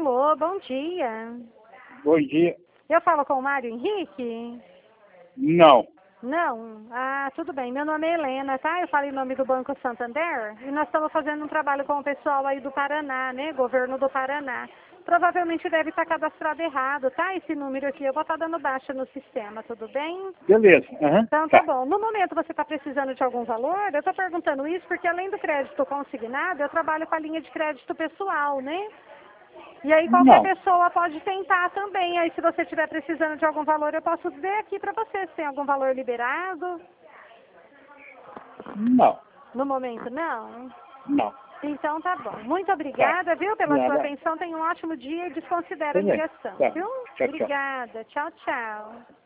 Alô, bom dia. Bom dia. Eu falo com o Mário Henrique? Não. Não? Ah, tudo bem. Meu nome é Helena, tá? Eu falo em nome do Banco Santander e nós estamos fazendo um trabalho com o pessoal aí do Paraná, né? Governo do Paraná. Provavelmente deve estar cadastrado errado, tá? Esse número aqui, eu vou estar dando baixa no sistema, tudo bem? Beleza. Então tá bom. No momento você está precisando de algum valor? Eu estou perguntando isso porque além do crédito consignado, eu trabalho com a linha de crédito pessoal, né? E aí qualquer Não. pessoa pode tentar também. Aí se você estiver precisando de algum valor, eu posso ver aqui para você se tem algum valor liberado. Não. No momento, não? Não. Então tá bom. Muito Tá. obrigada, viu, pela sua Nada. atenção. Tenha um ótimo dia e desconsidera a Tudo bem. ligação, Tá. viu? Tchau, tchau. Obrigada. Tchau, tchau.